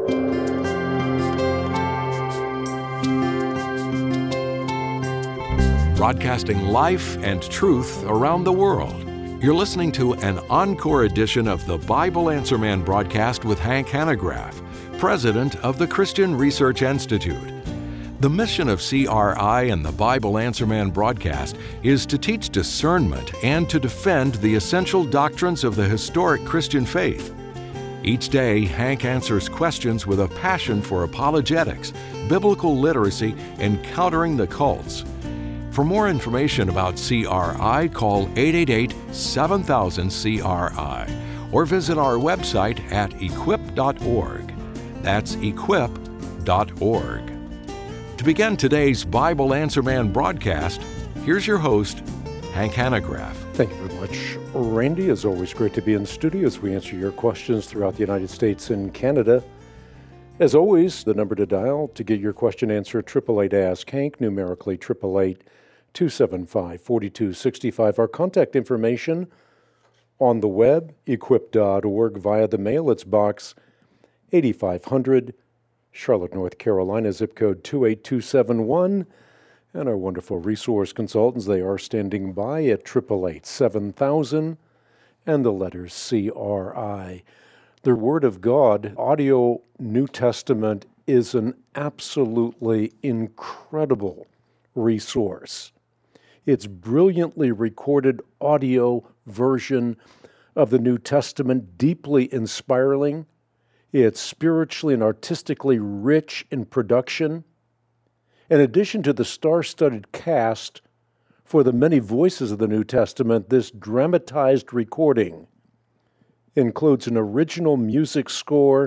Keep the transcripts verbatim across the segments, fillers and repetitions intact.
Broadcasting life and truth around the world. You're listening to an encore edition of the Bible Answer Man broadcast with Hank Hanegraaff, president of the Christian Research Institute. The mission of C R I and the Bible Answer Man broadcast is to teach discernment and to defend the essential doctrines of the historic Christian faith. Each day, Hank answers questions with a passion for apologetics, biblical literacy, and countering the cults. For more information about C R I, call eight eight eight, seven thousand, C R I or visit our website at equip dot org. That's equip dot org. To begin today's Bible Answer Man broadcast, here's your host, Hank Hanegraaff. Thank you very much, Randy. It's always great to be in the studio as we answer your questions throughout the United States and Canada. As always, the number to dial to get your question answered, eight eight eight, ask Hank, numerically eight eight eight, two seven five, four two six five. Our contact information on the web, equip dot org, via the mail. It's box eighty-five hundred, Charlotte, North Carolina, zip code two eight two seven one. And our wonderful resource consultants, they are standing by at eight eight eight, seven thousand and the letters C R I. The Word of God, audio New Testament, is an absolutely incredible resource. It's brilliantly recorded audio version of the New Testament, deeply inspiring. It's spiritually and artistically rich in production. In addition to the star-studded cast for the many voices of the New Testament, this dramatized recording includes an original music score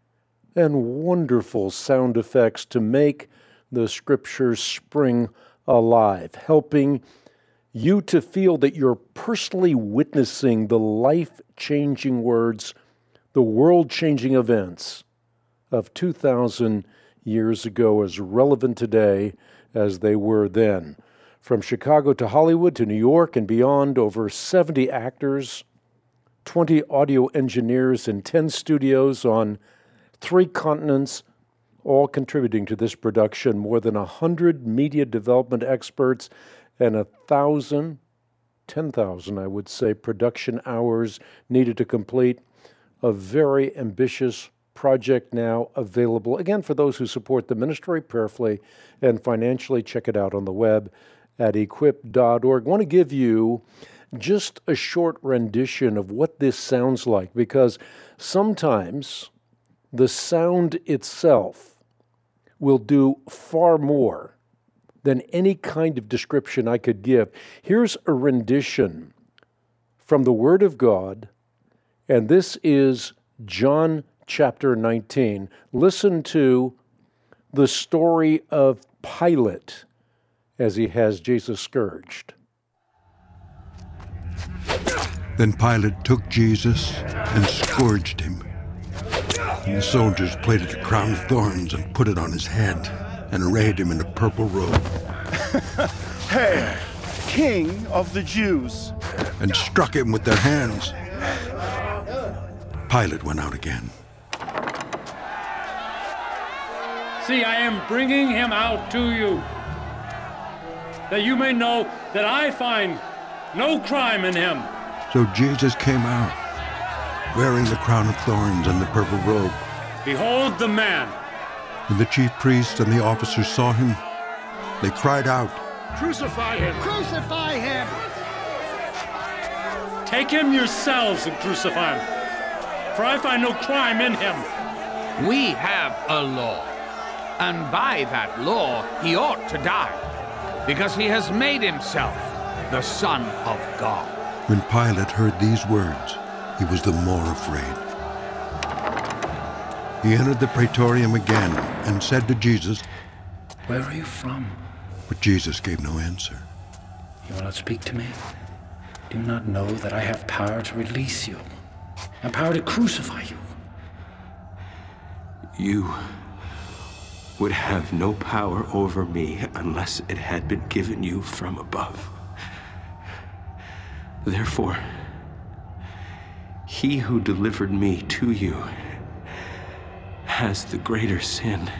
and wonderful sound effects to make the Scriptures spring alive, helping you to feel that you're personally witnessing the life-changing words, the world-changing events of two thousand years ago, as relevant today as they were then. From Chicago to Hollywood to New York and beyond, over seventy actors, twenty audio engineers in ten studios on three continents, all contributing to this production. More than one hundred media development experts and one thousand, ten thousand, I would say, production hours needed to complete a very ambitious project, now available, again, for those who support the ministry prayerfully and financially. Check it out on the web at equip dot org. I want to give you just a short rendition of what this sounds like, because sometimes the sound itself will do far more than any kind of description I could give. Here's a rendition from the Word of God, and this is John chapter nineteen. Listen to the story of Pilate as he has Jesus scourged. Then Pilate took Jesus and scourged him. And the soldiers plaited a crown of thorns and put it on his head and arrayed him in a purple robe. Hail, King of the Jews! And struck him with their hands. Pilate went out again. See, I am bringing him out to you, that you may know that I find no crime in him. So Jesus came out, wearing the crown of thorns and the purple robe. Behold the man! When the chief priests and the officers saw him, they cried out, Crucify him! Crucify him! Take him yourselves and crucify him, for I find no crime in him. We have a law, and by that law he ought to die, because he has made himself the Son of God. When Pilate heard these words, he was the more afraid. He entered the praetorium again and said to Jesus, Where are you from? But Jesus gave no answer. You will not speak to me? Do you not know that I have power to release you, and power to crucify you? You would have no power over me unless it had been given you from above. Therefore, he who delivered me to you has the greater sin.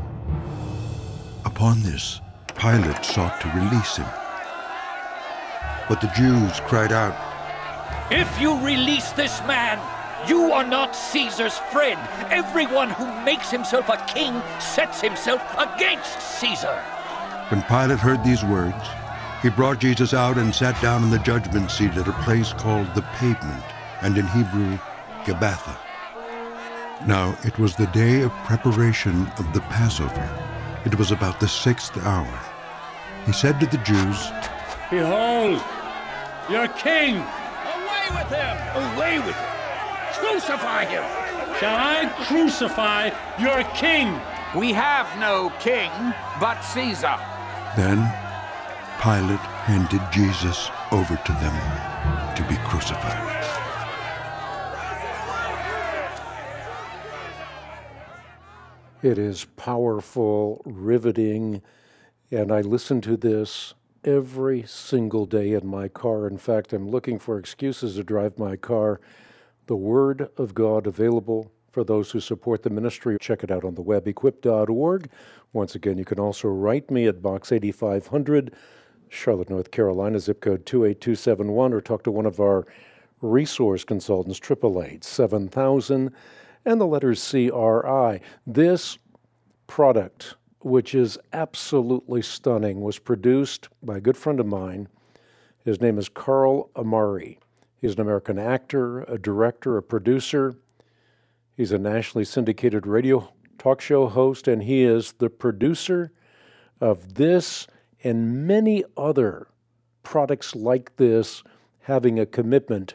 Upon this, Pilate sought to release him. But the Jews cried out, "If you release this man, you are not Caesar's friend. Everyone who makes himself a king sets himself against Caesar." When Pilate heard these words, he brought Jesus out and sat down in the judgment seat at a place called the Pavement, and in Hebrew, Gabbatha. Now it was the day of preparation of the Passover. It was about the sixth hour. He said to the Jews, "Behold, your king! Away with him! Away with him! Crucify him!" Shall I crucify your king?" We have no king but Caesar. Then Pilate handed Jesus over to them to be crucified. It is powerful, riveting, and I listen to this every single day in my car. In fact, I'm looking for excuses to drive my car. The Word of God available for those who support the ministry. Check it out on the web, equip dot org. Once again, you can also write me at Box eighty-five hundred, Charlotte, North Carolina, zip code two eight two seven one, or talk to one of our resource consultants, eight eight eight, seven thousand, and the letters C R I. This product, which is absolutely stunning, was produced by a good friend of mine. His name is Carl Amari. He's an American actor, a director, a producer. He's a nationally syndicated radio talk show host, and he is the producer of this and many other products like this, having a commitment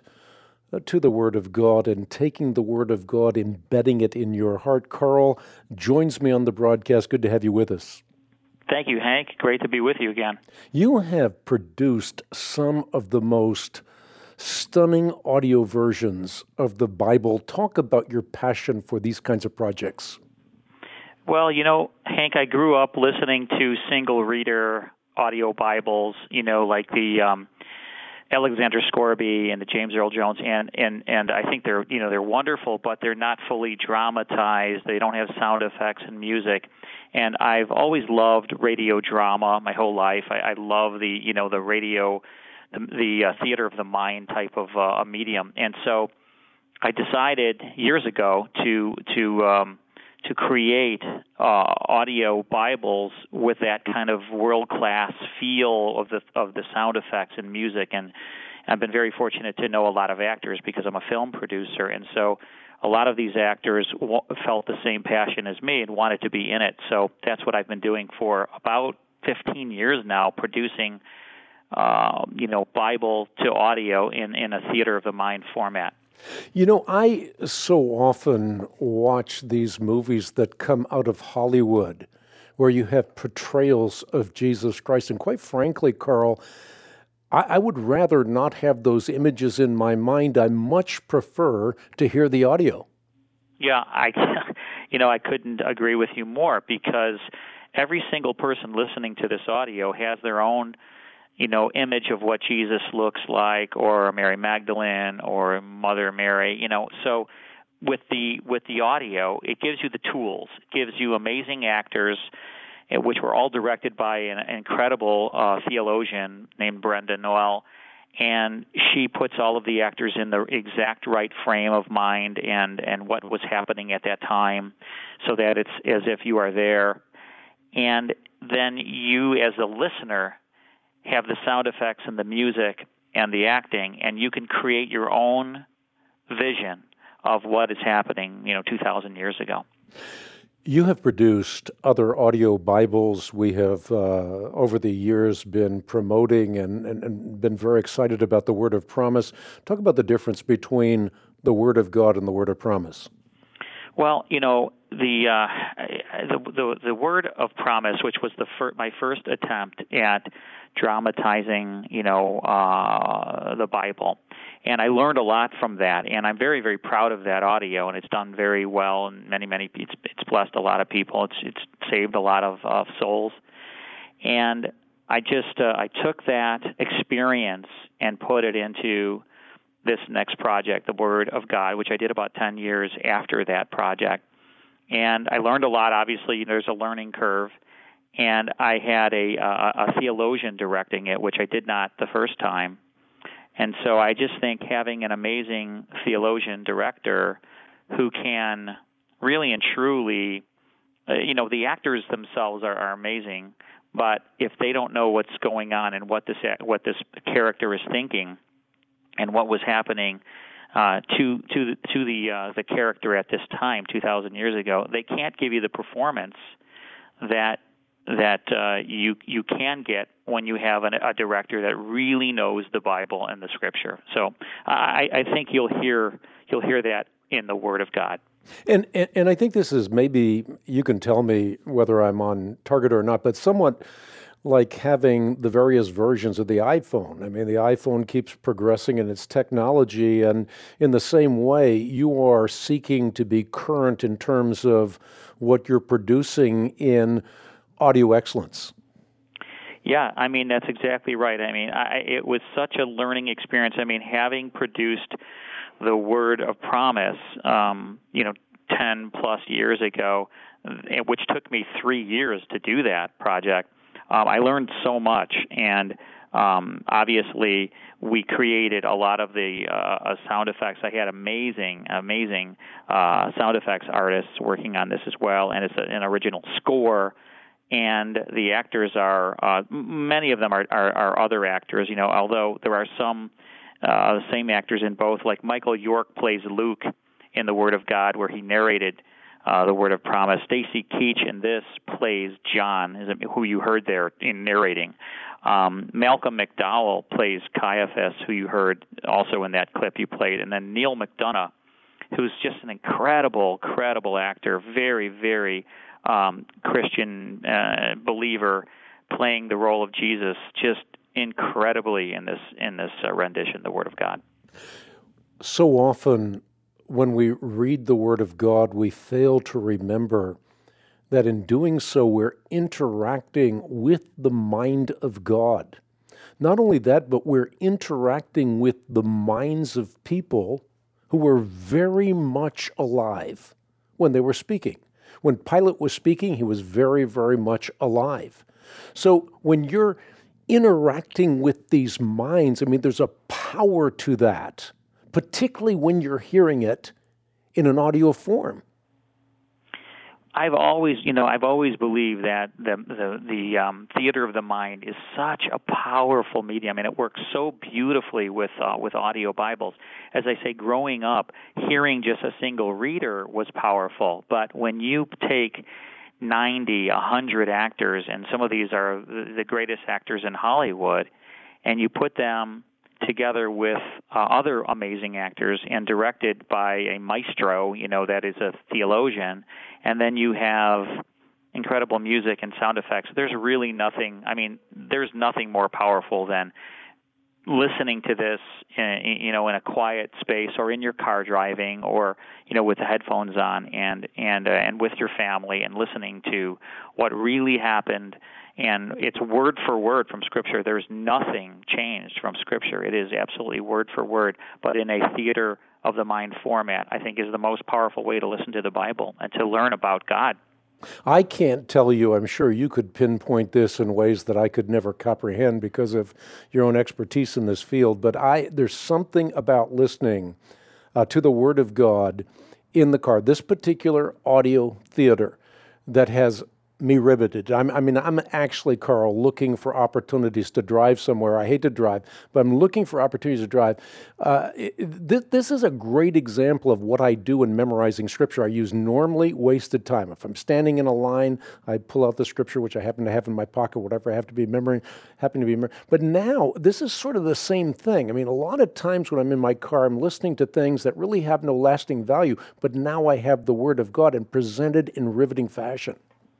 to the Word of God and taking the Word of God, embedding it in your heart. Carl joins me on the broadcast. Good to have you with us. Thank you, Hank. Great to be with you again. You have produced some of the most stunning audio versions of the Bible. Talk about your passion for these kinds of projects. Well, you know, Hank, I grew up listening to single-reader audio Bibles, you know, like the um, Alexander Scourby and the James Earl Jones, and, and, and I think they're, you know, they're wonderful, but they're not fully dramatized. They don't have sound effects and music. And I've always loved radio drama my whole life. I, I love the, you know, the radio, the, the uh, theater of the mind type of uh, a medium. And so I decided years ago to to um, to create uh, audio Bibles with that kind of world-class feel of the of the sound effects and music. And I've been very fortunate to know a lot of actors because I'm a film producer, and so a lot of these actors w- felt the same passion as me and wanted to be in it. So that's what I've been doing for about fifteen years now, producing, uh, you know, Bible to audio in, in a theater of the mind format. You know, I so often watch these movies that come out of Hollywood where you have portrayals of Jesus Christ. And quite frankly, Carl, I, I would rather not have those images in my mind. I much prefer to hear the audio. Yeah, I, you know, I couldn't agree with you more, because every single person listening to this audio has their own, you know, image of what Jesus looks like, or Mary Magdalene, or Mother Mary, you know. So with the with the audio, it gives you the tools. It gives you amazing actors, which were all directed by an incredible uh, theologian named Brenda Noel, and she puts all of the actors in the exact right frame of mind and, and what was happening at that time, so that it's as if you are there. And then you, as a listener, have the sound effects and the music and the acting, and you can create your own vision of what is happening, you know, two thousand years ago. You have produced other audio Bibles. We have, uh, over the years, been promoting and, and, and been very excited about the Word of Promise. Talk about the difference between the Word of God and the Word of Promise. Well, you know, the uh, the, the the Word of Promise, which was the fir- my first attempt at dramatizing, you know, uh, the Bible, and I learned a lot from that, and I'm very, very proud of that audio, and it's done very well, and many, many, it's, it's blessed a lot of people. It's it's saved a lot of uh, souls, and I just uh, I took that experience and put it into this next project, the Word of God, which I did about ten years after that project. and I learned a lot. Obviously, there's a learning curve, and I had a, a, a theologian directing it, which I did not the first time. And so I just think having an amazing theologian director who can really and truly, uh, you know, the actors themselves are, are amazing, but if they don't know what's going on and what this what this character is thinking and what was happening uh, to to to the uh, the character at this time, two thousand years ago, they can't give you the performance that that uh, you you can get when you have an, a director that really knows the Bible and the Scripture. So I, I think you'll hear you'll hear that in the Word of God. And, and and I think this is maybe, you can tell me whether I'm on target or not, but somewhat like having the various versions of the iPhone. I mean, the iPhone keeps progressing in its technology, and in the same way, you are seeking to be current in terms of what you're producing in audio excellence. Yeah, I mean, that's exactly right. I mean, I, it was such a learning experience. I mean, having produced the Word of Promise, um, you know, ten plus years ago, which took me three years to do that project, um, I learned so much. And um, obviously, we created a lot of the uh, sound effects. I had amazing, amazing uh, sound effects artists working on this as well, and it's an original score. And the actors are, uh, many of them are, are, are other actors, you know, although there are some uh, same actors in both. Like Michael York plays Luke in the Word of God, where he narrated uh, the Word of Promise. Stacy Keach in this plays John, who you heard there in narrating. Um, Malcolm McDowell plays Caiaphas, who you heard also in that clip you played. And then Neil McDonough, who's just an incredible, credible actor, very, very Um, Christian uh, believer, playing the role of Jesus just incredibly in this in this uh, rendition, the Word of God. So often when we read the Word of God, we fail to remember that in doing so, we're interacting with the mind of God. Not only that, but we're interacting with the minds of people who were very much alive when they were speaking. When Pilate was speaking, he was very, very much alive. So when you're interacting with these minds, I mean, there's a power to that, particularly when you're hearing it in an audio form. I've always, you know, I've always believed that the the, the um, theater of the mind is such a powerful medium, and it works so beautifully with uh, with audio Bibles. As I say, growing up, hearing just a single reader was powerful, but when you take ninety, a hundred actors, and some of these are the greatest actors in Hollywood, and you put them together with uh, other amazing actors and directed by a maestro, you know, that is a theologian, and then you have incredible music and sound effects. There's really nothing, I mean, there's nothing more powerful than listening to this, in, you know, in a quiet space or in your car driving or, you know, with the headphones on and, and, uh, and with your family and listening to what really happened. And it's word for word from Scripture. There's nothing changed from Scripture. It is absolutely word for word, but in a theater of the mind format, I think is the most powerful way to listen to the Bible and to learn about God. I can't tell you, I'm sure you could pinpoint this in ways that I could never comprehend because of your own expertise in this field, but I there's something about listening uh, to the Word of God in the car, this particular audio theater, that has me riveted. I'm, I mean, I'm actually, Carl, looking for opportunities to drive somewhere. I hate to drive, but I'm looking for opportunities to drive. Uh, it, th- this is a great example of what I do in memorizing Scripture. I use normally wasted time. If I'm standing in a line, I pull out the Scripture, which I happen to have in my pocket, whatever I have to be memorizing, happen to be memorizing. But now, this is sort of the same thing. I mean, a lot of times when I'm in my car, I'm listening to things that really have no lasting value, but now I have the Word of God and presented in riveting fashion.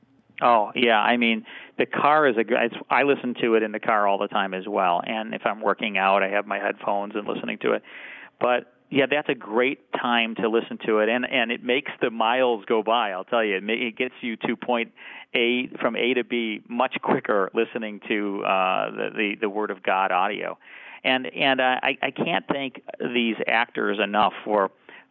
Oh, yeah. I mean, the car is a it's, I listen to it in the car all the time as well. And if I'm working out, I have my headphones and listening to it. But, yeah, that's a great time to listen to it. And and it makes the miles go by, I'll tell you. It, may, it gets you to point A, from A to B much quicker listening to uh, the, the, the Word of God audio. And and uh, I, I can't thank these actors enough for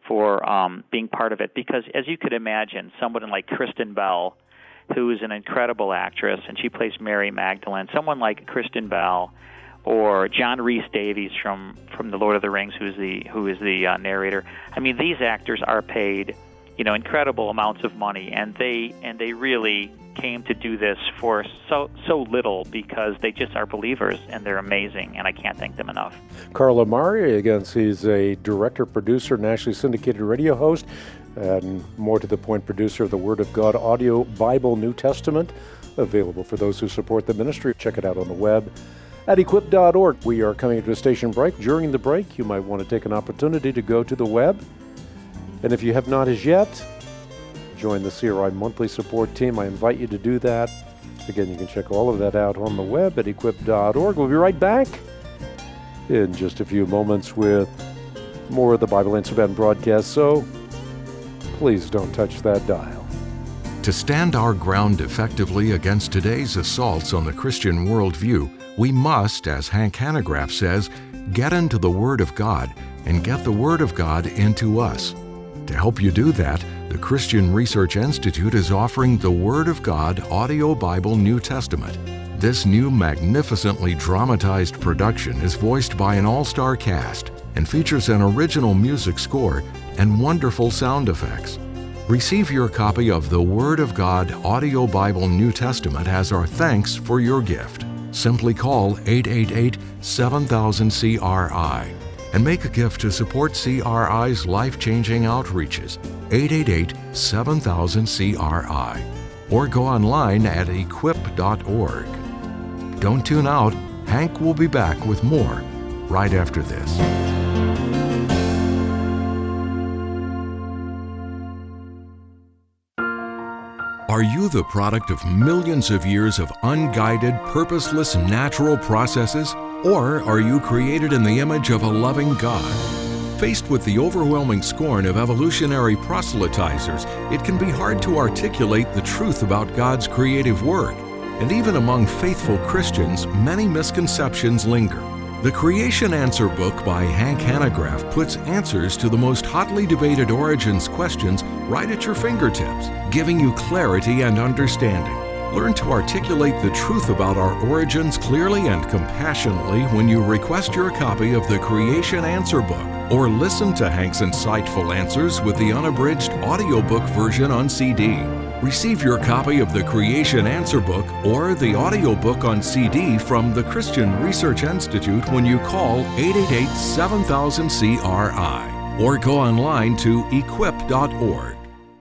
for um, being part of it, because as you could imagine, someone like Kristen Bell, who is an incredible actress, and she plays Mary Magdalene, someone like Kristen Bell, or John Rhys Davies from, from The Lord of the Rings, who's the who is the uh, narrator. I mean, these actors are paid, you know, incredible amounts of money, and they and they really came to do this for so so little because they just are believers, and they're amazing, and I can't thank them enough. Carl Amari, again, he's a director, producer, nationally syndicated radio host, and more to the point, producer of the Word of God audio Bible New Testament, available for those who support the ministry. Check it out on the web at equip dot org. We are coming to a station break. During the break, you might want to take an opportunity to go to the web. And if you have not as yet, join the C R I monthly support team. I invite you to do that. Again, you can check all of that out on the web at equip dot org. We'll be right back in just a few moments with more of the Bible Answer Man broadcast, so please don't touch that dial. To stand our ground effectively against today's assaults on the Christian worldview, we must, as Hank Hanegraaff says, get into the Word of God and get the Word of God into us. To help you do that, the Christian Research Institute is offering the Word of God Audio Bible New Testament. This new magnificently dramatized production is voiced by an all-star cast and features an original music score and wonderful sound effects. Receive your copy of the Word of God Audio Bible New Testament as our thanks for your gift. Simply call eight eight eight, seven thousand, C R I and make a gift to support C R I's life-changing outreaches, eight eight eight, seven thousand, C R I, or go online at equip dot org. Don't tune out. Hank will be back with more right after this. Are you the product of millions of years of unguided, purposeless, natural processes? Or are you created in the image of a loving God? Faced with the overwhelming scorn of evolutionary proselytizers, it can be hard to articulate the truth about God's creative work. And even among faithful Christians, many misconceptions linger. The Creation Answer book by Hank Hanegraaff puts answers to the most hotly debated origins questions right at your fingertips, giving you clarity and understanding. Learn to articulate the truth about our origins clearly and compassionately when you request your copy of the Creation Answer book, or listen to Hank's insightful answers with the unabridged audiobook version on C D. Receive your copy of the Creation Answer book or the audiobook on C D from the Christian Research Institute when you call eight eight eight, seven thousand, C R I or go online to equip dot org.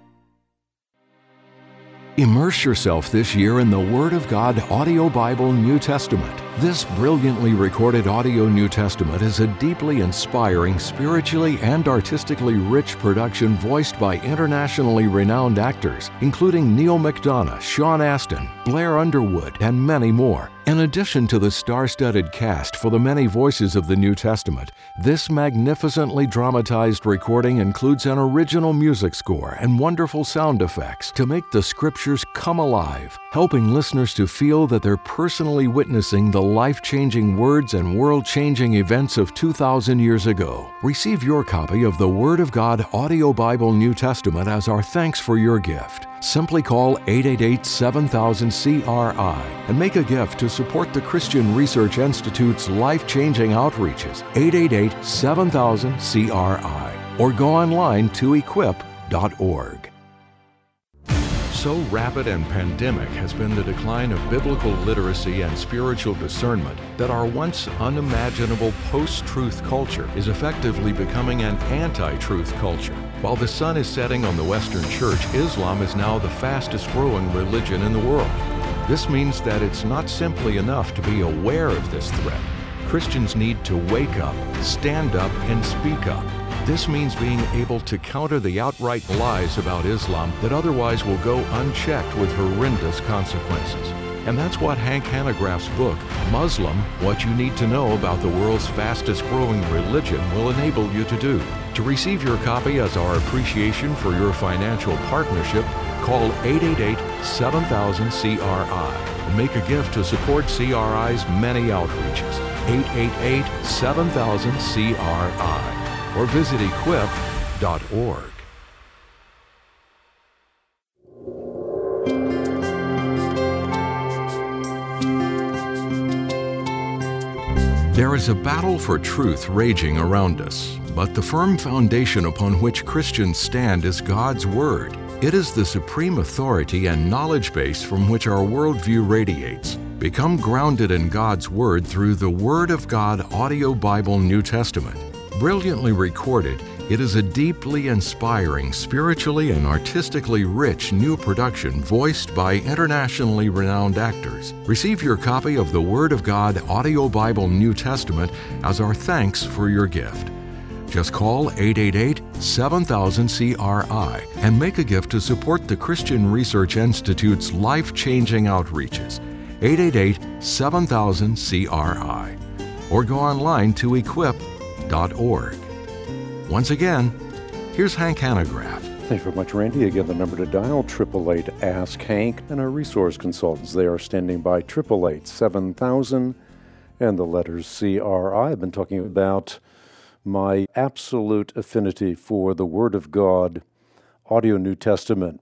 Immerse yourself this year in the Word of God Audio Bible New Testament. This brilliantly recorded audio New Testament is a deeply inspiring, spiritually and artistically rich production voiced by internationally renowned actors, including Neil McDonough, Sean Astin, Blair Underwood, and many more. In addition to the star-studded cast for the many voices of the New Testament, this magnificently dramatized recording includes an original music score and wonderful sound effects to make the Scriptures come alive, helping listeners to feel that they're personally witnessing the life-changing words and world-changing events of two thousand years ago. Receive your copy of the Word of God Audio Bible New Testament as our thanks for your gift. Simply call eight eight eight, seven thousand, C R I and make a gift to support the Christian Research Institute's life-changing outreaches, eight eight eight, seven thousand, C R I, or go online to equip dot org. So rapid and pandemic has been the decline of biblical literacy and spiritual discernment that our once unimaginable post-truth culture is effectively becoming an anti-truth culture. While the sun is setting on the Western Church, Islam is now the fastest growing religion in the world. This means that it's not simply enough to be aware of this threat. Christians need to wake up, stand up, and speak up. This means being able to counter the outright lies about Islam that otherwise will go unchecked with horrendous consequences. And that's what Hank Hanegraaff's book, Muslim, What You Need to Know About the World's Fastest Growing Religion, will enable you to do. To receive your copy as our appreciation for your financial partnership, call eight eight eight, seven thousand, C R I and make a gift to support C R I's many outreaches, eight eight eight, seven thousand, C R I, or visit equip dot org. There is a battle for truth raging around us, but the firm foundation upon which Christians stand is God's Word. It is the supreme authority and knowledge base from which our worldview radiates. Become grounded in God's Word through the Word of God Audio Bible New Testament. Brilliantly recorded, it is a deeply inspiring, spiritually and artistically rich new production voiced by internationally renowned actors. Receive your copy of the Word of God Audio Bible New Testament as our thanks for your gift. Just call eight eight eight, seven thousand, C R I and make a gift to support the Christian Research Institute's life-changing outreaches. eight eight eight, seven thousand, C R I. Or go online to equip dot org. Once again, here's Hank Hanegraaff. Thanks very much, Randy. Again, the number to dial, eight eight eight, ask Hank. And our resource consultants, they are standing by, eight eight eight, seven thousand, and the letters C R I. I've been talking about my absolute affinity for the Word of God, Audio New Testament.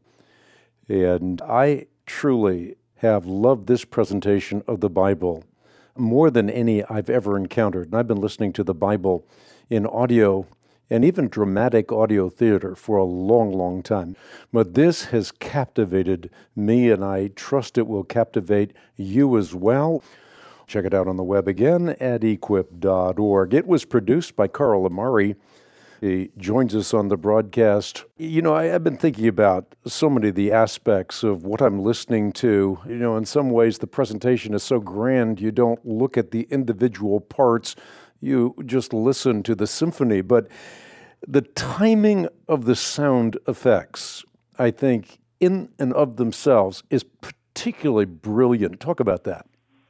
And I truly have loved this presentation of the Bible more than any I've ever encountered. And I've been listening to the Bible in audio and even dramatic audio theater for a long, long time. But this has captivated me, and I trust it will captivate you as well. Check it out on the web again at equip dot org. It was produced by Carl Amari. He joins us on the broadcast. You know, I, I've been thinking about so many of the aspects of what I'm listening to. You know, in some ways, the presentation is so grand, you don't look at the individual parts. You just listen to the symphony. But the timing of the sound effects, I think, in and of themselves, is particularly brilliant. Talk about that.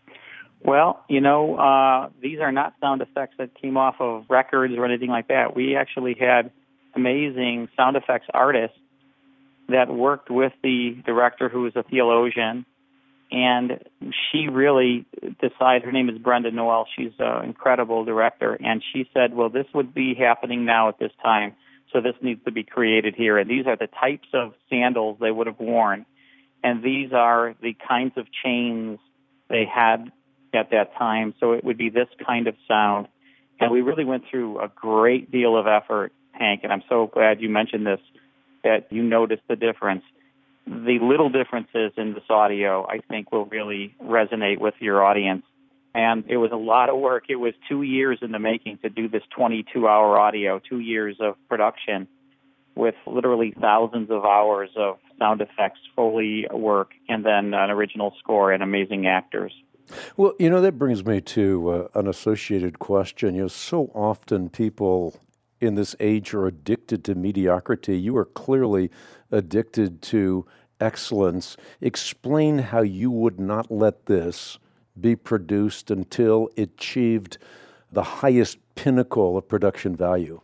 Well, you know, uh, these are not sound effects that came off of records or anything like that. We actually had amazing sound effects artists that worked with the director, who was a theologian, and she really decided, her name is Brenda Noel, she's an incredible director, and she said, well, this would be happening now at this time, so this needs to be created here. And these are the types of sandals they would have worn, and these are the kinds of chains they had at that time, so it would be this kind of sound. And we really went through a great deal of effort, Hank, and I'm so glad you mentioned this, that you noticed the difference. The little differences in this audio, I think, will really resonate with your audience. And it was a lot of work. It was two years in the making to do this twenty-two hour audio, two years of production with literally thousands of hours of sound effects, Foley work, and then an original score and amazing actors. Well, you know, that brings me to uh, an associated question. You know, so often people in this age are addicted to mediocrity. You are clearly addicted to excellence. Explain how you would not let this be produced until it achieved the highest pinnacle of production value.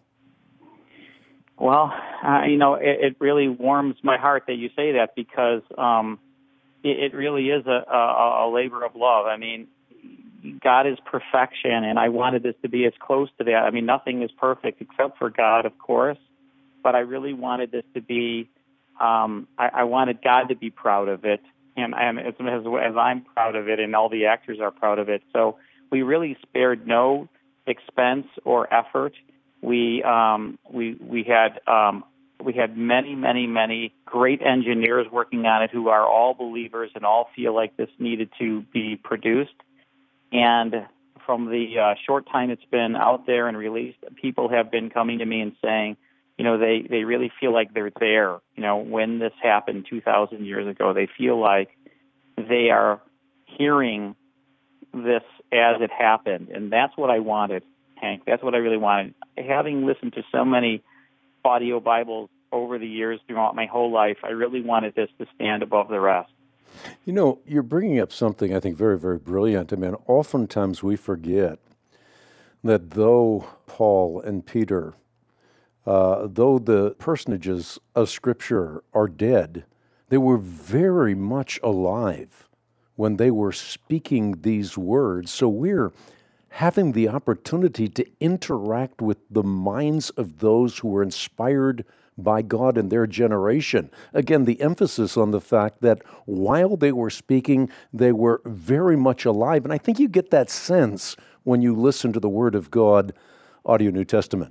Well, uh, you know, it, it really warms my heart that you say that, because um, it really is a, a, a labor of love. I mean, God is perfection, and I wanted this to be as close to that. I mean, nothing is perfect except for God, of course, but I really wanted this to be, um, I, I wanted God to be proud of it, and, and as, as I'm proud of it, and all the actors are proud of it. So we really spared no expense or effort. We um, we we had um, We had many, many, many great engineers working on it who are all believers and all feel like this needed to be produced. And from the uh, short time it's been out there and released, people have been coming to me and saying, you know, they, they really feel like they're there. You know, when this happened two thousand years ago, they feel like they are hearing this as it happened. And that's what I wanted, Hank. That's what I really wanted. Having listened to so many audio Bibles over the years throughout my whole life, I really wanted this to stand above the rest. You know, you're bringing up something I think very, very brilliant. I mean, oftentimes we forget that though Paul and Peter, uh, though the personages of Scripture are dead, they were very much alive when they were speaking these words. So we're having the opportunity to interact with the minds of those who were inspired by God in their generation. Again, the emphasis on the fact that while they were speaking, they were very much alive. And I think you get that sense when you listen to the Word of God, Audio New Testament.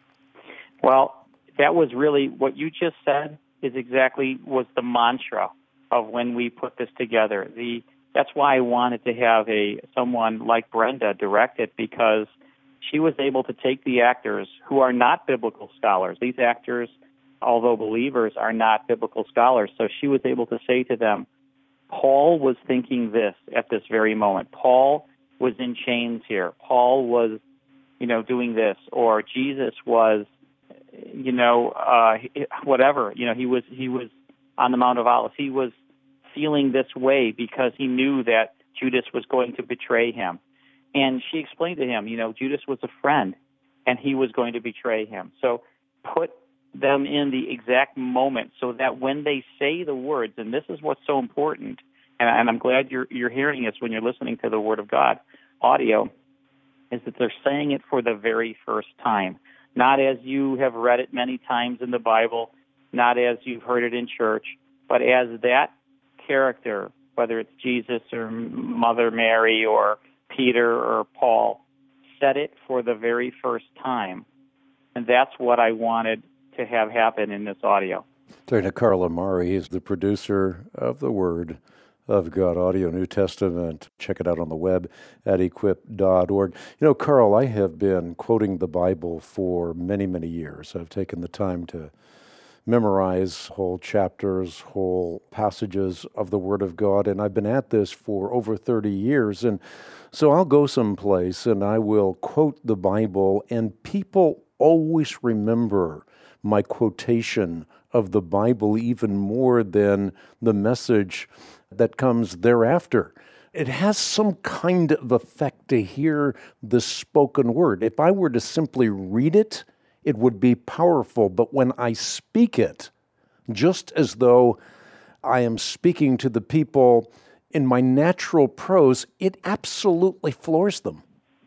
Well, that was really what you just said is exactly was the mantra of when we put this together. The That's why I wanted to have a someone like Brenda direct it, because she was able to take the actors who are not biblical scholars. These actors, although believers, are not biblical scholars. So she was able to say to them, Paul was thinking this at this very moment. Paul was in chains here. Paul was, you know, doing this. Or Jesus was, you know, uh, whatever. You know, he was he was on the Mount of Olives. He was feeling this way because he knew that Judas was going to betray him. And she explained to him, you know, Judas was a friend, and he was going to betray him. So put them in the exact moment so that when they say the words, and this is what's so important, and, and I'm glad you're, you're hearing this when you're listening to the Word of God audio, is that they're saying it for the very first time. Not as you have read it many times in the Bible, not as you've heard it in church, but as that character, whether it's Jesus or Mother Mary or Peter or Paul, said it for the very first time. And that's what I wanted to have happen in this audio. Talking to Carl Amari, he's the producer of the Word of God Audio New Testament. Check it out on the web at equip dot org. You know, Carl, I have been quoting the Bible for many, many years. I've taken the time to memorize whole chapters, whole passages of the Word of God, and I've been at this for over thirty years. And so I'll go someplace and I will quote the Bible, and people always remember my quotation of the Bible even more than the message that comes thereafter. It has some kind of effect to hear the spoken word. If I were to simply read it, it would be powerful, but when I speak it, just as though I am speaking to the people in my natural prose, it absolutely floors them.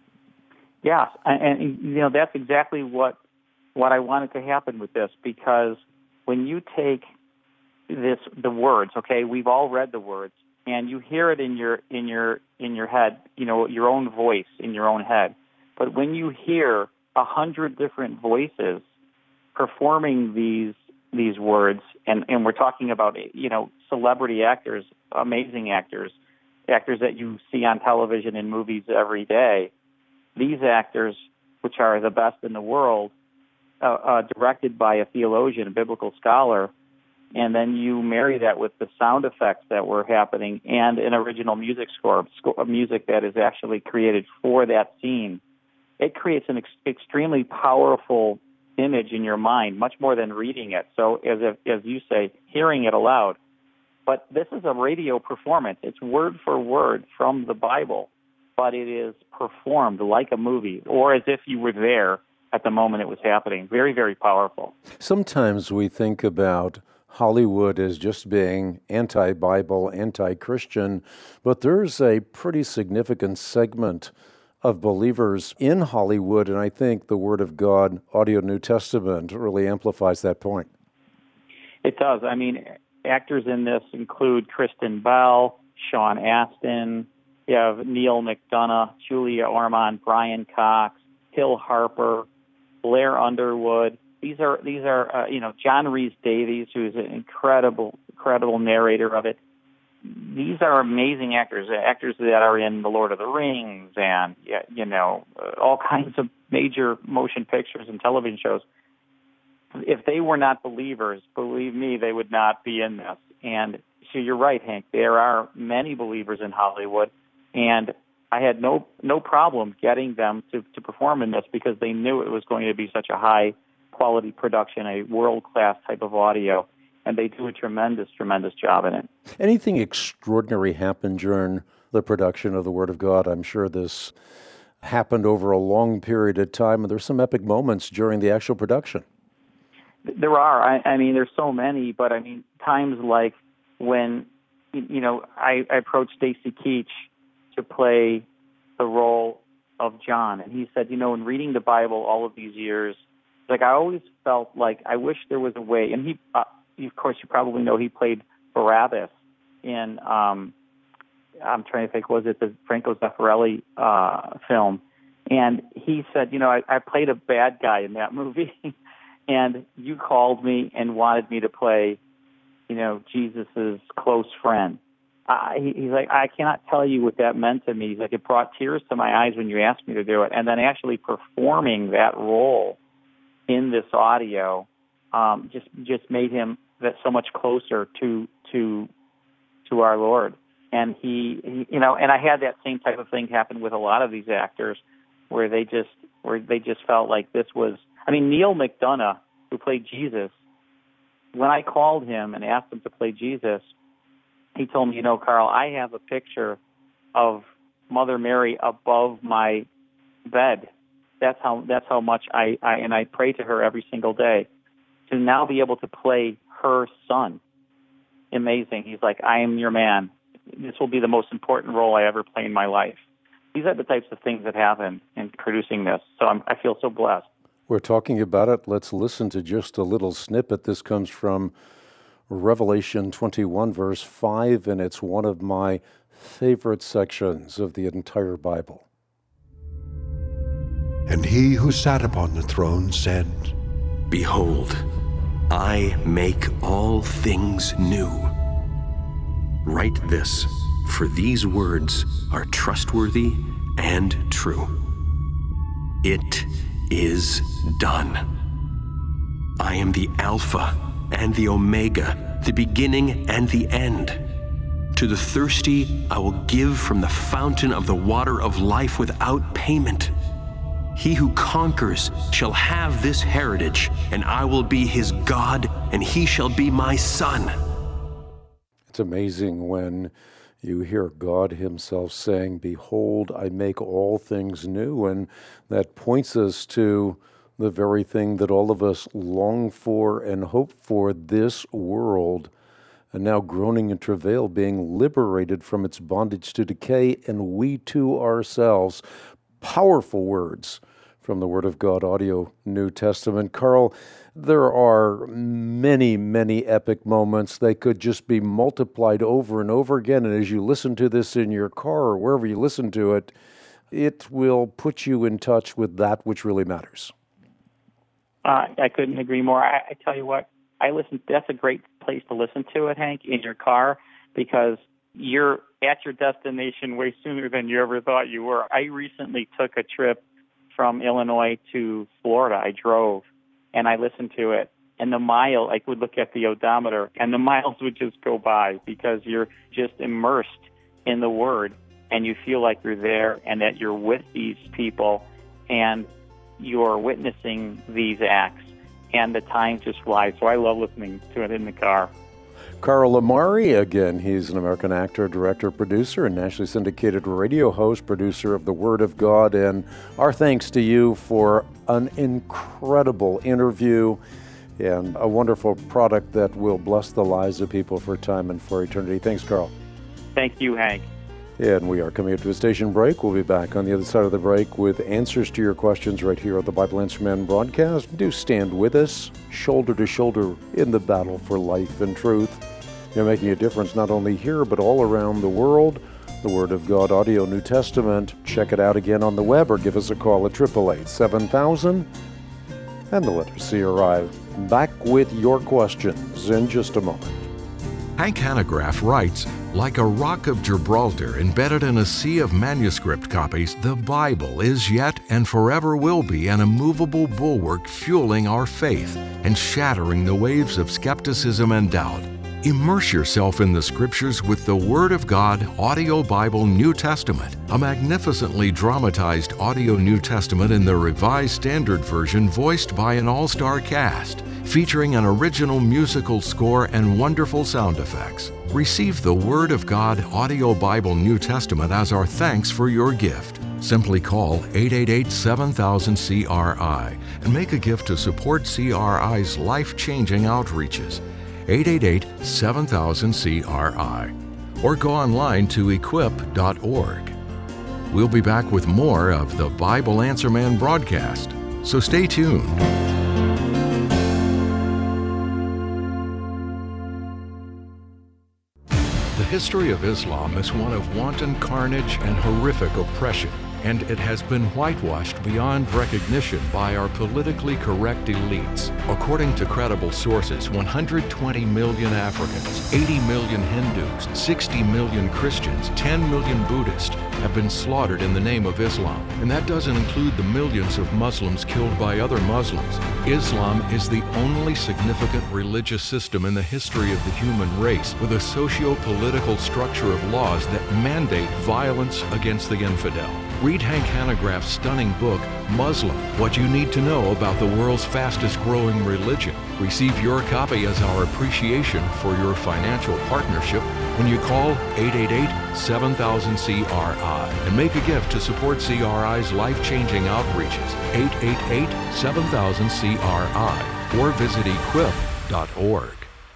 Yeah, and, and you know that's exactly what what I wanted to happen with this, because when you take this the words, okay, we've all read the words, and you hear it in your in your in your head, you know, your own voice in your own head. But when you hear a hundred different voices performing these these words, and, and we're talking about, you know, celebrity actors, amazing actors, actors that you see on television and movies every day. These actors, which are the best in the world, uh, uh, directed by a theologian, a biblical scholar, and then you marry that with the sound effects that were happening and an original music score, score music that is actually created for that scene. It creates an ex- extremely powerful image in your mind, much more than reading it. So as if, as you say, hearing it aloud. But this is a radio performance. It's word for word from the Bible, but it is performed like a movie, or as if you were there at the moment it was happening. Very, very powerful. Sometimes we think about Hollywood as just being anti-Bible, anti-Christian, but there's a pretty significant segment of believers in Hollywood, and I think the Word of God, Audio New Testament, really amplifies that point. It does. I mean, actors in this include Kristen Bell, Sean Astin, you have Neil McDonough, Julia Ormond, Brian Cox, Hill Harper, Blair Underwood. These are these are uh, you know, John Rhys-Davies, who is an incredible incredible narrator of it. These are amazing actors, actors that are in The Lord of the Rings and, you know, all kinds of major motion pictures and television shows. If they were not believers, believe me, they would not be in this. And so you're right, Hank, there are many believers in Hollywood, and I had no no problem getting them to, to perform in this because they knew it was going to be such a high-quality production, a world-class type of audio. And they do a tremendous, tremendous job in it. Anything extraordinary happened during the production of the Word of God? I'm sure this happened over a long period of time, and there's some epic moments during the actual production. There are. I, I mean, there's so many, but I mean, times like when, you know, I, I approached Stacy Keach to play the role of John. And he said, you know, in reading the Bible all of these years, like I always felt like I wish there was a way. And he, uh, of course, you probably know he played Barabbas in, um, I'm trying to think, was it the Franco Zeffirelli uh, film? And he said, you know, I, I played a bad guy in that movie, and you called me and wanted me to play, you know, Jesus's close friend. I, he, he's like, I cannot tell you what that meant to me. He's like, it brought tears to my eyes when you asked me to do it. And then actually performing that role in this audio um, just just made him that so much closer to to to our Lord. And he, he, you know, and I had that same type of thing happen with a lot of these actors, where they just where they just felt like this was. I mean, Neil McDonough, who played Jesus, when I called him and asked him to play Jesus, he told me, you know, Carl, I have a picture of Mother Mary above my bed. That's how that's how much I, I and I pray to her every single day. To now be able to play her son, amazing. He's like, I am your man. This will be the most important role I ever play in my life. These are the types of things that happen in producing this. So I'm, I feel so blessed. We're talking about it. Let's listen to just a little snippet. This comes from Revelation twenty-one, verse five, and it's one of my favorite sections of the entire Bible. And he who sat upon the throne said, Behold, I make all things new. Write this, for these words are trustworthy and true. It is done. I am the Alpha and the Omega, the beginning and the end. To the thirsty, I will give from the fountain of the water of life without payment. He who conquers shall have this heritage, and I will be his God, and he shall be my son. It's amazing when you hear God himself saying, Behold, I make all things new, and that points us to the very thing that all of us long for and hope for, this world, and now groaning in travail, being liberated from its bondage to decay, and we too ourselves. Powerful words from the Word of God Audio New Testament. Carl, there are many, many epic moments. They could just be multiplied over and over again, and as you listen to this in your car or wherever you listen to it, it will put you in touch with that which really matters. Uh, I couldn't agree more. I, I tell you what, I listen. That's a great place to listen to it, Hank, in your car, because you're at your destination way sooner than you ever thought you were. I recently took a trip from Illinois to Florida. I drove, and I listened to it, and the mile, I would look at the odometer, and the miles would just go by because you're just immersed in the Word, and you feel like you're there and that you're with these people, and you're witnessing these acts, and the time just flies. So I love listening to it in the car. Carl Amari, again, he's an American actor, director, producer, and nationally syndicated radio host, producer of The Word of God. And our thanks to you for an incredible interview and a wonderful product that will bless the lives of people for time and for eternity. Thanks, Carl. Thank you, Hank. And we are coming up to a station break. We'll be back on the other side of the break with answers to your questions right here on the Bible Answer Man broadcast. Do stand with us, shoulder to shoulder, in the battle for life and truth. You're making a difference not only here, but all around the world. The Word of God Audio New Testament. Check it out again on the web or give us a call at eight eight eight, seven thousand and the letter C R I. Back with your questions in just a moment. Hank Hanegraaff writes, like a rock of Gibraltar embedded in a sea of manuscript copies, the Bible is yet and forever will be an immovable bulwark fueling our faith and shattering the waves of skepticism and doubt. Immerse yourself in the Scriptures with the Word of God Audio Bible New Testament, a magnificently dramatized audio New Testament in the Revised Standard Version voiced by an all-star cast, featuring an original musical score and wonderful sound effects. Receive the Word of God Audio Bible New Testament as our thanks for your gift. Simply call eight eight eight, seven thousand, C R I and make a gift to support C R I's life-changing outreaches. eight eight eight, seven thousand, C R I. Or go online to equip dot org. We'll be back with more of the Bible Answer Man broadcast, so stay tuned. The history of Islam is one of wanton carnage and horrific oppression, and it has been whitewashed beyond recognition by our politically correct elites. According to credible sources, one hundred twenty million Africans, eighty million Hindus, sixty million Christians, ten million Buddhists have been slaughtered in the name of Islam. And that doesn't include the millions of Muslims killed by other Muslims. Islam is the only significant religious system in the history of the human race with a socio-political structure of laws that mandate violence against the infidel. Read Hank Hanegraaff's stunning book, Muslim, What You Need to Know About the World's Fastest Growing Religion. Receive your copy as our appreciation for your financial partnership when you call eight eight eight, seven thousand, C R I and make a gift to support C R I's life-changing outreaches, eight eight eight, seven thousand, C R I, or visit equip dot org.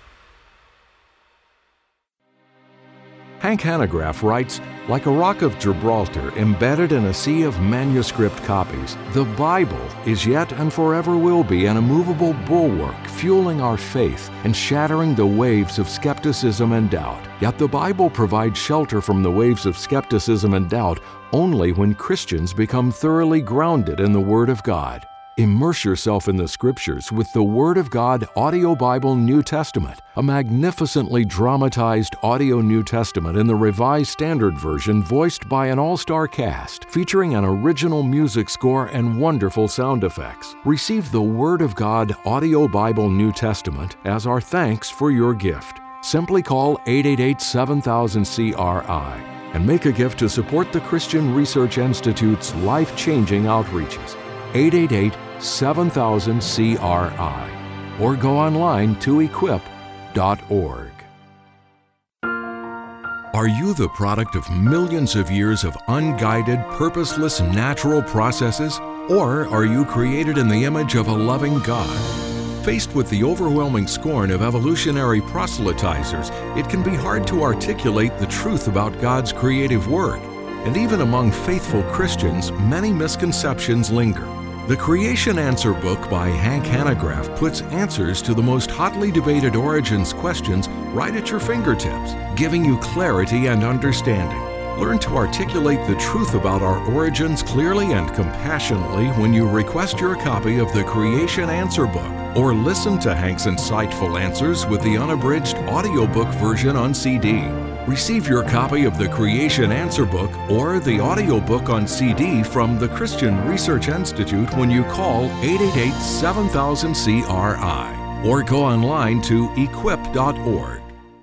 Hank Hanegraaff writes, like a rock of Gibraltar embedded in a sea of manuscript copies, the Bible is yet and forever will be an immovable bulwark fueling our faith and shattering the waves of skepticism and doubt. Yet the Bible provides shelter from the waves of skepticism and doubt only when Christians become thoroughly grounded in the Word of God. Immerse yourself in the Scriptures with the Word of God Audio Bible New Testament, a magnificently dramatized audio New Testament in the Revised Standard Version voiced by an all-star cast, featuring an original music score and wonderful sound effects. Receive the Word of God Audio Bible New Testament as our thanks for your gift. Simply call eight eight eight, seven thousand, C R I and make a gift to support the Christian Research Institute's life-changing outreaches. eight eight eight, seven thousand, C R I, or go online to equip dot org. Are you the product of millions of years of unguided, purposeless natural processes? Or are you created in the image of a loving God? Faced with the overwhelming scorn of evolutionary proselytizers, it can be hard to articulate the truth about God's creative work. And even among faithful Christians, many misconceptions linger. The Creation Answer book by Hank Hanegraaff puts answers to the most hotly debated origins questions right at your fingertips, giving you clarity and understanding. Learn to articulate the truth about our origins clearly and compassionately when you request your copy of the Creation Answer book, or listen to Hank's insightful answers with the unabridged audiobook version on C D. Receive your copy of the Creation Answer book or the audiobook on C D from the Christian Research Institute when you call eight eight eight, seven thousand, C R I or go online to equip dot org.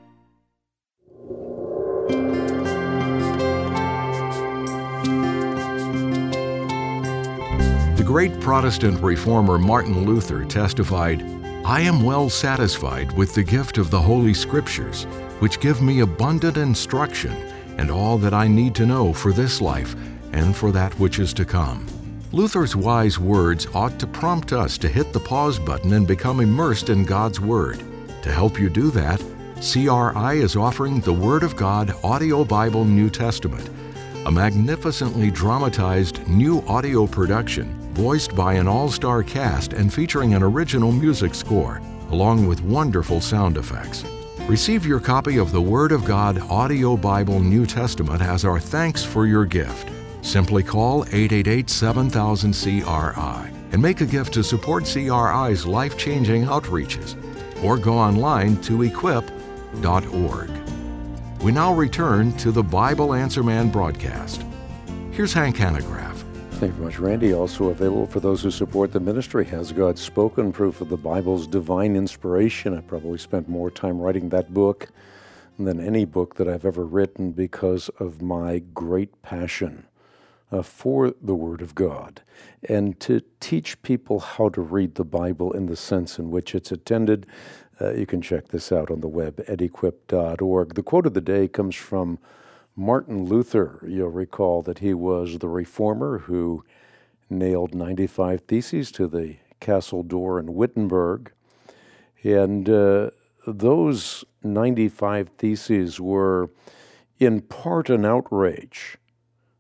The great Protestant reformer Martin Luther testified, "I am well satisfied with the gift of the Holy Scriptures, which give me abundant instruction and all that I need to know for this life and for that which is to come." Luther's wise words ought to prompt us to hit the pause button and become immersed in God's Word. To help you do that, C R I is offering the Word of God Audio Bible New Testament, a magnificently dramatized new audio production voiced by an all-star cast and featuring an original music score, along with wonderful sound effects. Receive your copy of the Word of God Audio Bible New Testament as our thanks for your gift. Simply call eight eight eight, seven thousand, C R I and make a gift to support C R I's life-changing outreaches, or go online to equip dot org. We now return to the Bible Answer Man broadcast. Here's Hank Hanegraaff. Thank you very much, Randy. Also available for those who support the ministry, Has God Spoken? Proof of the Bible's Divine Inspiration. I probably spent more time writing that book than any book that I've ever written because of my great passion uh, for the Word of God and to teach people how to read the Bible in the sense in which it's intended. Uh, you can check this out on the web at equip dot org. The quote of the day comes from Martin Luther. You'll recall that he was the reformer who nailed ninety-five theses to the castle door in Wittenberg. And uh, those ninety-five theses were in part an outrage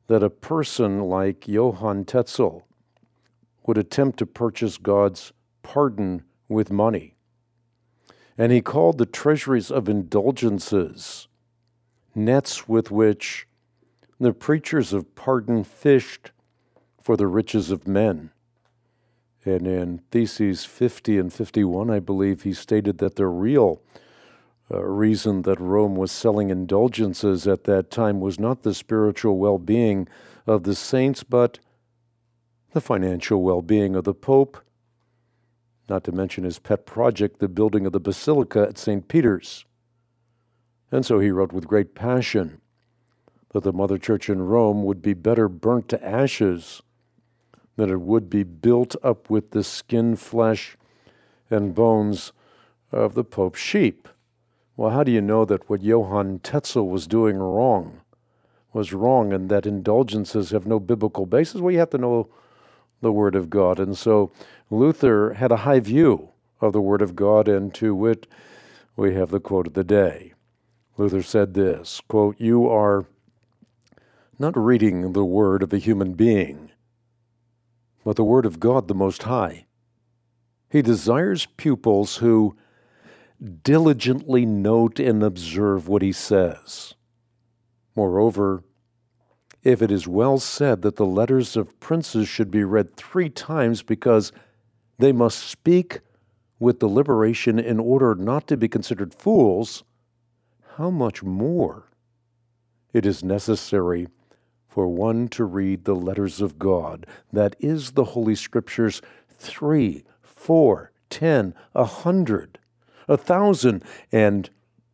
that a person like Johann Tetzel would attempt to purchase God's pardon with money. And he called the treasuries of indulgences nets with which the preachers of pardon fished for the riches of men. And in Theses fifty and fifty-one, I believe, he stated that the real uh, reason that Rome was selling indulgences at that time was not the spiritual well-being of the saints, but the financial well-being of the Pope, not to mention his pet project, the building of the Basilica at Saint Peter's. And so he wrote with great passion that the Mother Church in Rome would be better burnt to ashes than it would be built up with the skin, flesh, and bones of the Pope's sheep. Well, how do you know that what Johann Tetzel was doing wrong was wrong and that indulgences have no biblical basis? Well, you have to know the Word of God. And so Luther had a high view of the Word of God, and to wit, we have the quote of the day. Luther said this, quote, "You are not reading the word of a human being, but the Word of God the Most High. He desires pupils who diligently note and observe what he says. Moreover, if it is well said that the letters of princes should be read three times because they must speak with deliberation in order not to be considered fools, how much more it is necessary for one to read the letters of God, that is the Holy Scriptures, three, four, ten, a hundred, a thousand, and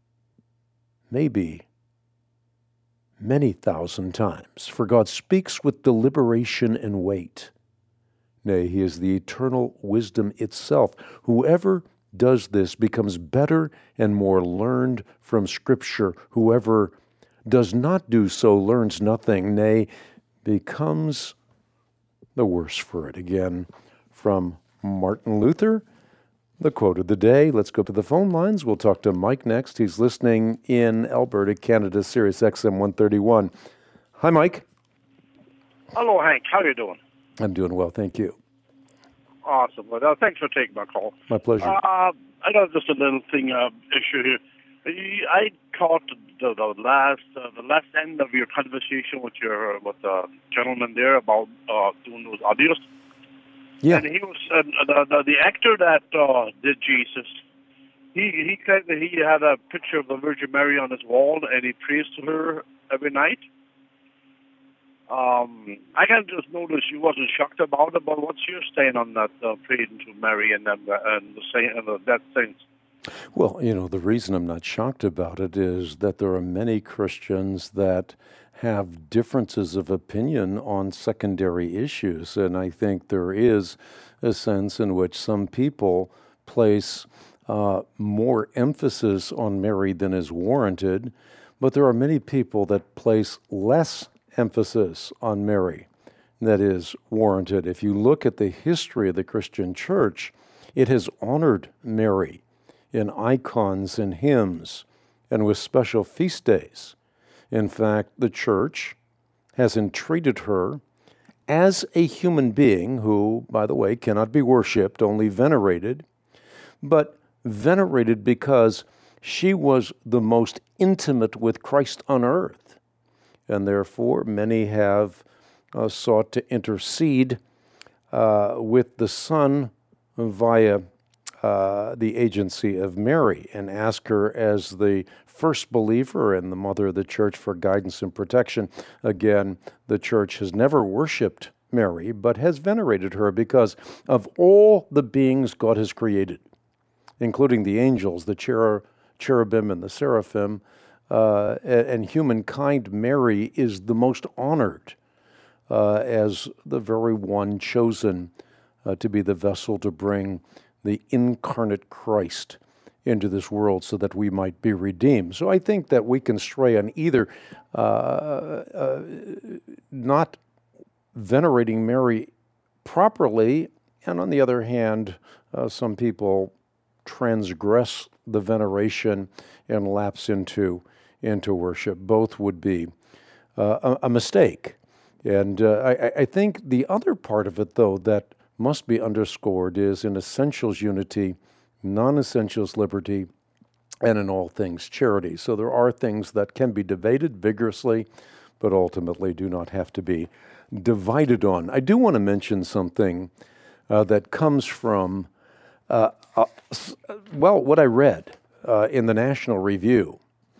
maybe many thousand times. For God speaks with deliberation and weight. Nay, he is the eternal wisdom itself. Whoever does this becomes better and more learned from Scripture. Whoever does not do so learns nothing, nay, becomes the worse for it." Again, from Martin Luther, the quote of the day. Let's go to the phone lines. We'll talk to Mike next. He's listening in Alberta, Canada, Sirius X M one thirty-one. Hi, Mike. Hello, Hank. How are you doing? I'm doing well, thank you. Awesome. Well, uh, thanks for taking my call. My pleasure. Uh, I got just a little thing, uh, issue here. I caught the, the last uh, the last end of your conversation with your with the gentleman there about uh, doing those audios. Yeah. And he was uh, the, the the actor that uh, did Jesus. He he claimed that he had a picture of the Virgin Mary on his wall, and he prays to her every night. Um, I kind of just noticed you wasn't shocked about it, but what's your stand on that uh, praying to Mary and and, and the saint and the that saints? Well, you know, the reason I'm not shocked about it is that there are many Christians that have differences of opinion on secondary issues, and I think there is a sense in which some people place uh, more emphasis on Mary than is warranted, but there are many people that place less emphasis on Mary that is warranted. If you look at the history of the Christian church, it has honored Mary in icons and hymns and with special feast days. In fact, the church has entreated her as a human being who, by the way, cannot be worshipped, only venerated, but venerated because she was the most intimate with Christ on earth. And therefore, many have uh, sought to intercede uh, with the Son via Uh, the agency of Mary and ask her as the first believer and the mother of the church for guidance and protection. Again, the church has never worshipped Mary, but has venerated her because of all the beings God has created, including the angels, the cher- cherubim and the seraphim, uh, and, and humankind. Mary is the most honored uh, as the very one chosen uh, to be the vessel to bring the incarnate Christ into this world so that we might be redeemed. So I think that we can stray on either uh, uh, not venerating Mary properly, and on the other hand, uh, some people transgress the veneration and lapse into, into worship. Both would be uh, a, a mistake. And uh, I, I think the other part of it, though, that must be underscored is in essentials unity, non-essentials liberty, and in all things charity. So there are things that can be debated vigorously, but ultimately do not have to be divided on. I do want to mention something uh, that comes from, uh, uh, well, what I read uh, in the National Review.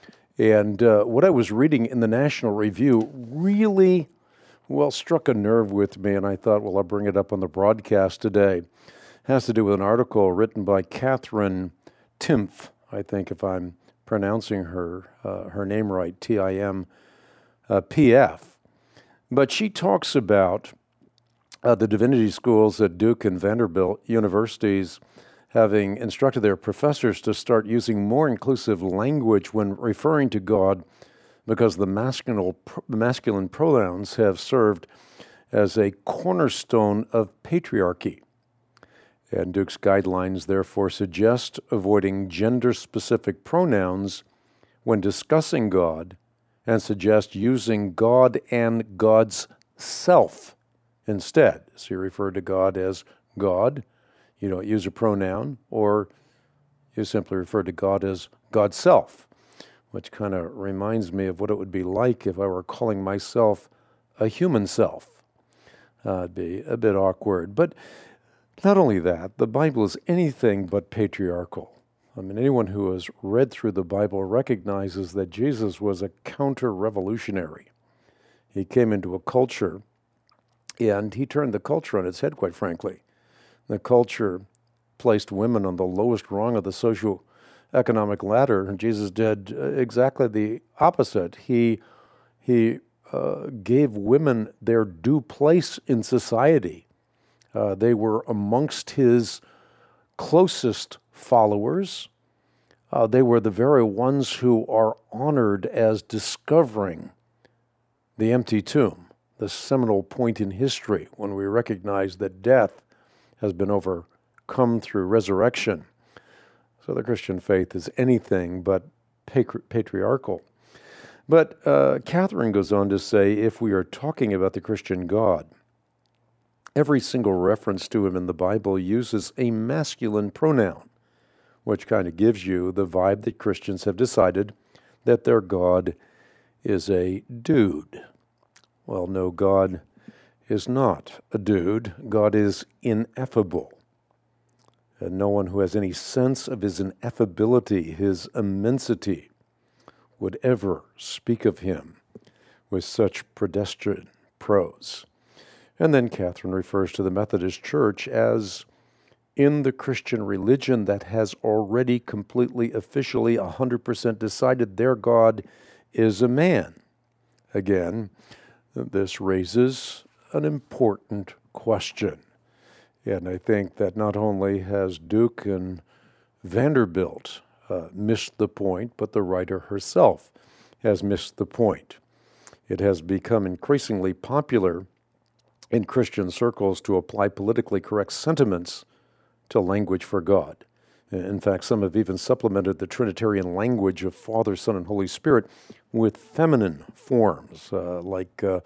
And uh, what I was reading in the National Review really, well, struck a nerve with me, and I thought, well, I'll bring it up on the broadcast today. It has to do with an article written by Catherine Timpf, I think if I'm pronouncing her uh, her name right, T I M P F. But she talks about uh, the divinity schools at Duke and Vanderbilt universities having instructed their professors to start using more inclusive language when referring to God, because the masculine, masculine pronouns have served as a cornerstone of patriarchy. And Duke's guidelines therefore suggest avoiding gender-specific pronouns when discussing God, and suggest using God and God's self instead. So you refer to God as God, you don't use a pronoun, or you simply refer to God as God's self, which kind of reminds me of what it would be like if I were calling myself a human self. Uh, it'd be a bit awkward. But not only that, the Bible is anything but patriarchal. I mean, anyone who has read through the Bible recognizes that Jesus was a counter-revolutionary. He came into a culture, and he turned the culture on its head, quite frankly. The culture placed women on the lowest rung of the socio-economic ladder, and Jesus did exactly the opposite. He, he uh, gave women their due place in society. Uh, they were amongst his closest followers. Uh, they were the very ones who are honored as discovering the empty tomb, the seminal point in history when we recognize that death has been overcome through resurrection. So the Christian faith is anything but patri- patriarchal. But uh, Catherine goes on to say, if we are talking about the Christian God, every single reference to him in the Bible uses a masculine pronoun, which kind of gives you the vibe that Christians have decided that their God is a dude. Well, no, God is not a dude. God is ineffable. And no one who has any sense of his ineffability, his immensity, would ever speak of him with such pedestrian prose. And then Catherine refers to the Methodist Church as in the Christian religion that has already completely, officially, one hundred percent decided their God is a man. Again, this raises an important question. And I think that not only has Duke and Vanderbilt uh, missed the point, but the writer herself has missed the point. It has become increasingly popular in Christian circles to apply politically correct sentiments to language for God. In fact, some have even supplemented the Trinitarian language of Father, Son, and Holy Spirit with feminine forms, uh, like uh,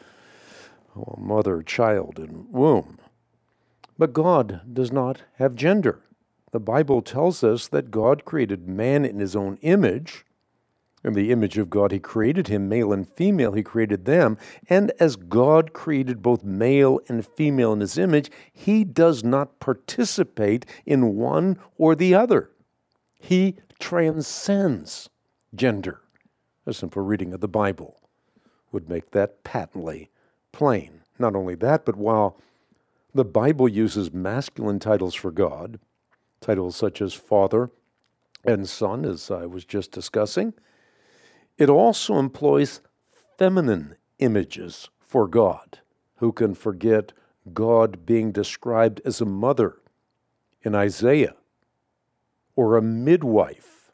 mother, child, and womb. But God does not have gender. The Bible tells us that God created man in his own image. In the image of God, he created him, male and female, he created them. And as God created both male and female in his image, he does not participate in one or the other. He transcends gender. A simple reading of the Bible would make that patently plain. Not only that, but while the Bible uses masculine titles for God, titles such as Father and Son, as I was just discussing, it also employs feminine images for God. Who can forget God being described as a mother in Isaiah, or a midwife?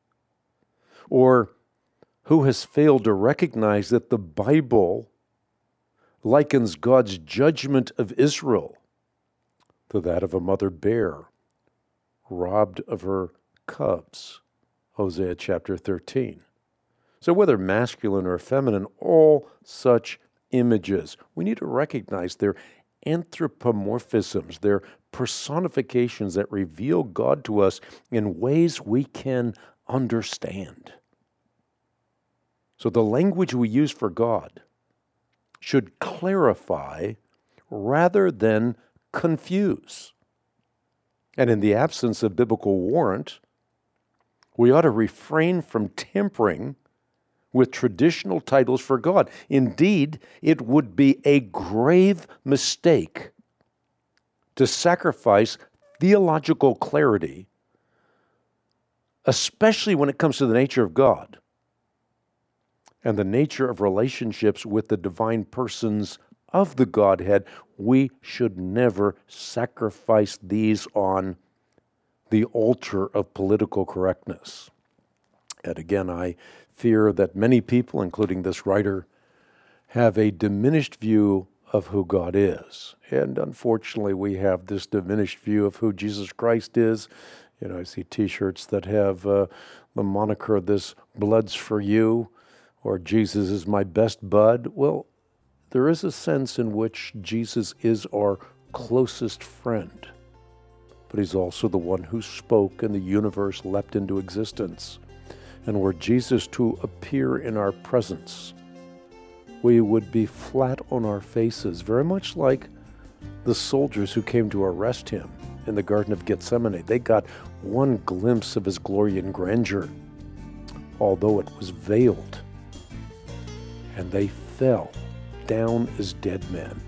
Or who has failed to recognize that the Bible likens God's judgment of Israel to that of a mother bear robbed of her cubs? Hosea chapter thirteen. So whether masculine or feminine, all such images. We need to recognize they're anthropomorphisms, they're personifications that reveal God to us in ways we can understand. So the language we use for God should clarify rather than confuse. And in the absence of biblical warrant, we ought to refrain from tampering with traditional titles for God. Indeed, it would be a grave mistake to sacrifice theological clarity, especially when it comes to the nature of God and the nature of relationships with the divine persons of the Godhead. We should never sacrifice these on the altar of political correctness. And again, I fear that many people, including this writer, have a diminished view of who God is. And unfortunately, we have this diminished view of who Jesus Christ is. You know, I see T-shirts that have uh, the moniker, "This blood's for you," or "Jesus is my best bud." Well, there is a sense in which Jesus is our closest friend, but he's also the one who spoke and the universe leapt into existence. And were Jesus to appear in our presence, we would be flat on our faces, very much like the soldiers who came to arrest him in the Garden of Gethsemane. They got one glimpse of his glory and grandeur, although it was veiled, and they fell down as dead men.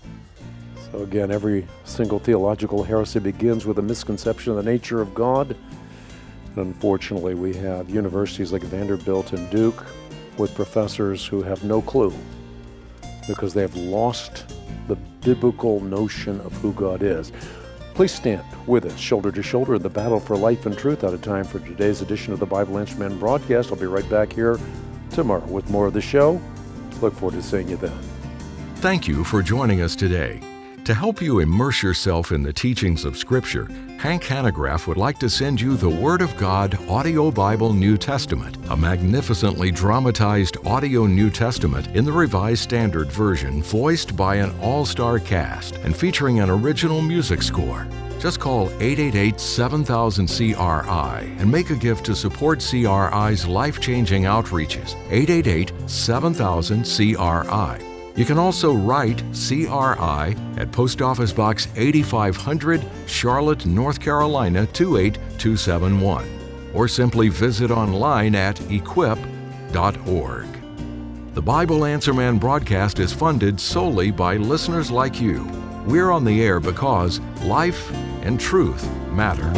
So again, every single theological heresy begins with a misconception of the nature of God. And unfortunately, we have universities like Vanderbilt and Duke with professors who have no clue because they have lost the biblical notion of who God is. Please stand with us, shoulder to shoulder, in the battle for life and truth. Out of time for today's edition of the Bible Answer Man broadcast. I'll be right back here tomorrow with more of the show. Look forward to seeing you then. Thank you for joining us today. To help you immerse yourself in the teachings of Scripture, Hank Hanegraaff would like to send you the Word of God Audio Bible New Testament, a magnificently dramatized audio New Testament in the Revised Standard Version, voiced by an all-star cast and featuring an original music score. Just call eight eight eight, seven thousand, C R I and make a gift to support C R I's life-changing outreaches. eight eight eight, seven thousand, C R I. You can also write C R I at Post Office Box eighty-five hundred, Charlotte, North Carolina two eight two seven one, or simply visit online at equip dot org. The Bible Answer Man broadcast is funded solely by listeners like you. We're on the air because life and truth matter.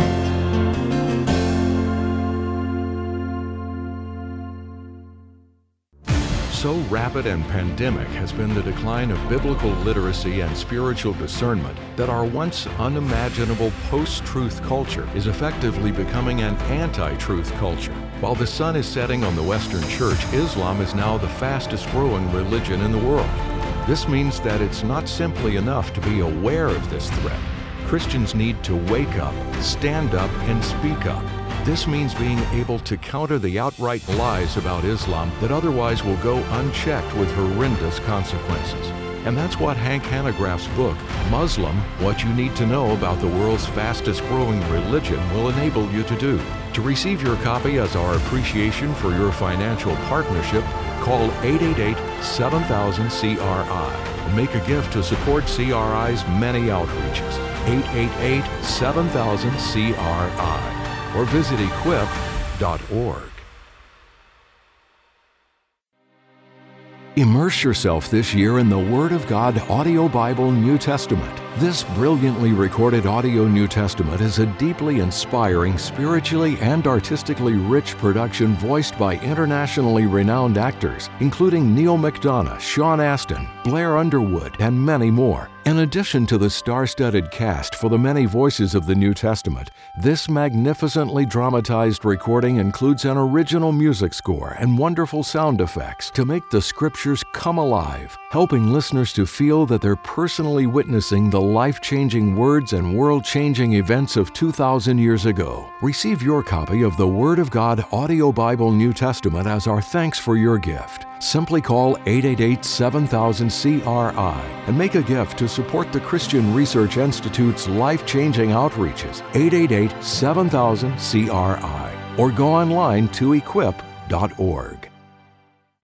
So rapid and pandemic has been the decline of biblical literacy and spiritual discernment that our once unimaginable post-truth culture is effectively becoming an anti-truth culture. While the sun is setting on the Western Church, Islam is now the fastest growing religion in the world. This means that it's not simply enough to be aware of this threat. Christians need to wake up, stand up, and speak up. This means being able to counter the outright lies about Islam that otherwise will go unchecked with horrendous consequences. And that's what Hank Hanegraaff's book, Muslim, What You Need to Know About the World's Fastest Growing Religion, will enable you to do. To receive your copy as our appreciation for your financial partnership, call eight eight eight, seven thousand, C R I and make a gift to support C R I's many outreaches. eight eight eight, seven thousand, C R I. Or visit equip dot org. Immerse yourself this year in the Word of God Audio Bible New Testament. This brilliantly recorded audio New Testament is a deeply inspiring, spiritually and artistically rich production voiced by internationally renowned actors, including Neil McDonough, Sean Astin, Blair Underwood, and many more. In addition to the star-studded cast for the many voices of the New Testament, this magnificently dramatized recording includes an original music score and wonderful sound effects to make the Scriptures come alive, helping listeners to feel that they're personally witnessing the the life-changing words and world-changing events of two thousand years ago. Receive your copy of the Word of God Audio Bible New Testament as our thanks for your gift. Simply call eight eight eight, seven thousand, C R I and make a gift to support the Christian Research Institute's life-changing outreaches. eight eight eight, seven thousand, C R I or go online to equip dot org.